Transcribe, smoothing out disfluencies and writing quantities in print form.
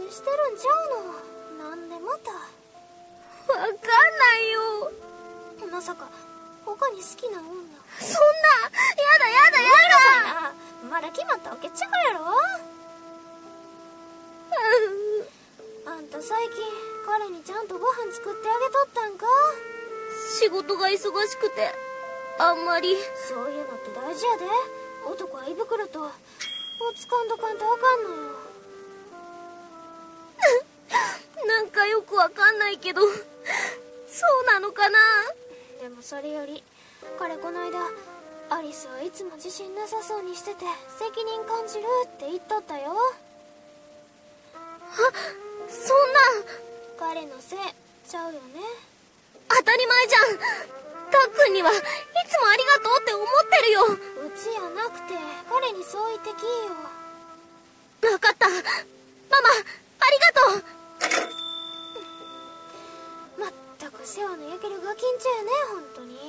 恋してるんちゃうの？なんでまた。 わかんないよ。 まさか他に好きな女？ そんな、やだやだやだ。 まだ決まったわけちゃうやろ。あんた最近彼にちゃんとご飯作ってあげとったんか？ 仕事が忙しくてあんまり。 そういうのって大事やで。男は胃袋とをつかんどかんとあかんのよ。 なんかよくわかんないけど、そうなのかな。 でもそれより彼この間アリスはいつも自信なさそうにしてて責任感じるって言っとったよ。 そんな。 彼のせいちゃうよね。 当たり前じゃん。たっくんにはいつもありがとうって思ってるよ。 うちやなくて彼にそう言ってきいよ。 分かった。ママ、ありがとう。 まったく世話の焼けるガキンチョやね、本当に。